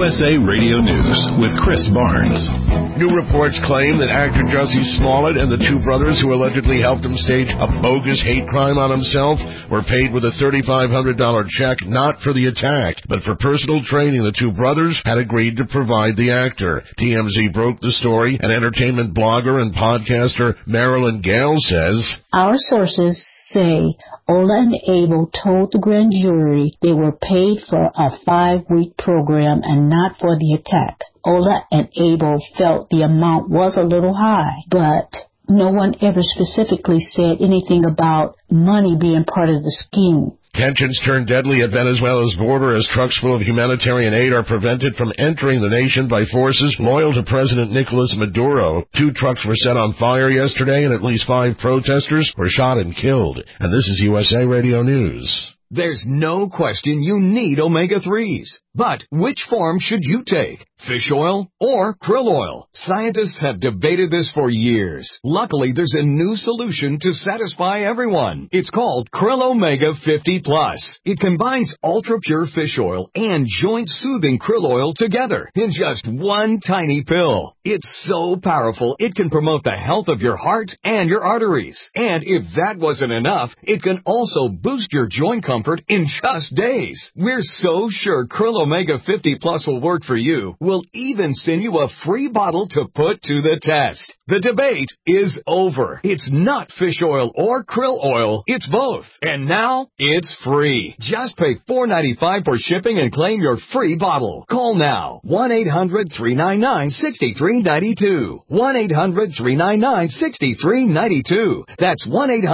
USA Radio News with Chris Barnes. New reports claim that actor Jussie Smollett and the two brothers who allegedly helped him stage a bogus hate crime on himself were paid with a $3,500 check not for the attack, but for personal training the two brothers had agreed to provide the actor. TMZ broke the story, and entertainment blogger and podcaster Marilyn Gale says, "Our sources say Ola and Abel told the grand jury they were paid for a 5-week program and not for the attack. Ola and Abel felt the amount was a little high, but no one ever specifically said anything about money being part of the scheme." Tensions turn deadly at Venezuela's border as trucks full of humanitarian aid are prevented from entering the nation by forces loyal to President Nicolas Maduro. 2 trucks were set on fire yesterday, and at least 5 protesters were shot and killed. And this is USA Radio News. There's no question you need omega-3s. But which form should you take? Fish oil or krill oil? Scientists have debated this for years. Luckily, there's a new solution to satisfy everyone. It's called Krill Omega 50 Plus. It combines ultra-pure fish oil and joint-soothing krill oil together in just one tiny pill. It's so powerful, it can promote the health of your heart and your arteries. And if that wasn't enough, it can also boost your joint comfort in just days. We're so sure Krill Omega 50 Plus will work for you. We'll even send you a free bottle to put to the test. The debate is over. It's not fish oil or krill oil. It's both. And now it's free. Just pay $4.95 for shipping and claim your free bottle. Call now. 1-800-399-6392. 1-800-399-6392. That's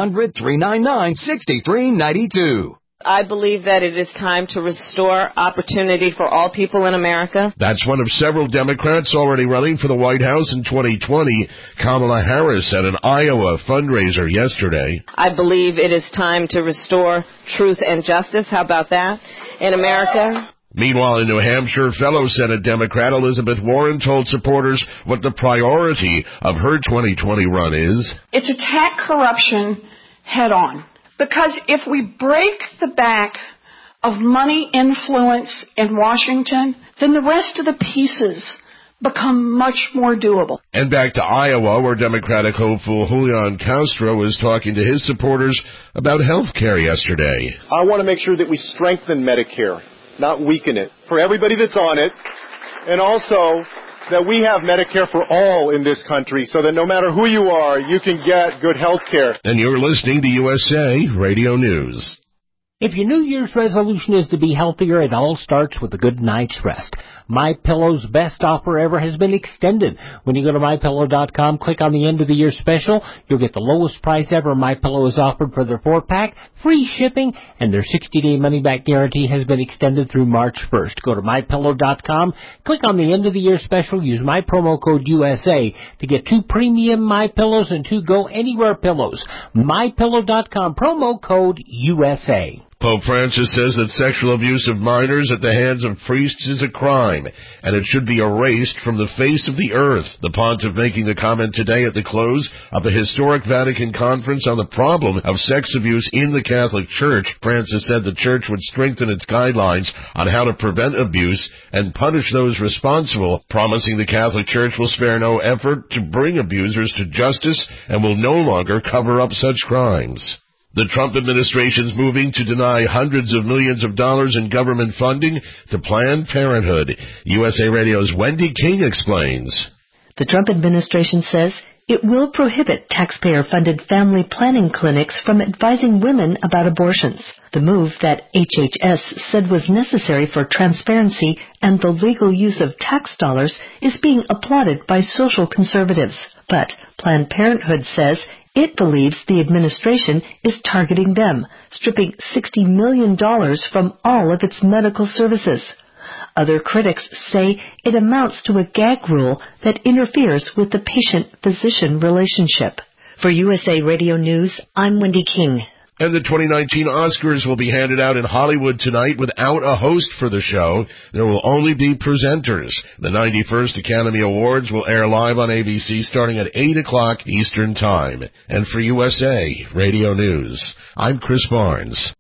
1-800-399-6392. I believe that it is time to restore opportunity for all people in America. That's one of several Democrats already running for the White House in 2020. Kamala Harris at an Iowa fundraiser yesterday. I believe it is time to restore truth and justice. How about that? In America. Meanwhile, in New Hampshire, fellow Senate Democrat Elizabeth Warren told supporters what the priority of her 2020 run is. It's attack corruption head on. Because if we break the back of money influence in Washington, then the rest of the pieces become much more doable. And back to Iowa, where Democratic hopeful Julian Castro was talking to his supporters about health care yesterday. I want to make sure that we strengthen Medicare, not weaken it, for everybody that's on it, and also that we have Medicare for all in this country so that no matter who you are, you can get good health care. And you're listening to USA Radio News. If your New Year's resolution is to be healthier, it all starts with a good night's rest. MyPillow's best offer ever has been extended. When you go to MyPillow.com, click on the end of the year special, you'll get the lowest price ever MyPillow has offered for their 4-pack, free shipping, and their 60-day money-back guarantee has been extended through March 1st. Go to MyPillow.com, click on the end of the year special, use my promo code USA to get 2 premium MyPillows and 2 Go Anywhere pillows. MyPillow.com, promo code USA. Pope Francis says that sexual abuse of minors at the hands of priests is a crime, and it should be erased from the face of the earth. The pontiff making the comment today at the close of the historic Vatican Conference on the problem of sex abuse in the Catholic Church. Francis said the Church would strengthen its guidelines on how to prevent abuse and punish those responsible, promising the Catholic Church will spare no effort to bring abusers to justice and will no longer cover up such crimes. The Trump administration's moving to deny hundreds of millions of dollars in government funding to Planned Parenthood. USA Radio's Wendy King explains. The Trump administration says it will prohibit taxpayer-funded family planning clinics from advising women about abortions. The move that HHS said was necessary for transparency and the legal use of tax dollars is being applauded by social conservatives. But Planned Parenthood says it believes the administration is targeting them, stripping $60 million from all of its medical services. Other critics say it amounts to a gag rule that interferes with the patient-physician relationship. For USA Radio News, I'm Wendy King. And the 2019 Oscars will be handed out in Hollywood tonight without a host for the show. There will only be presenters. The 91st Academy Awards will air live on ABC starting at 8 o'clock Eastern Time. And for USA Radio News, I'm Chris Barnes.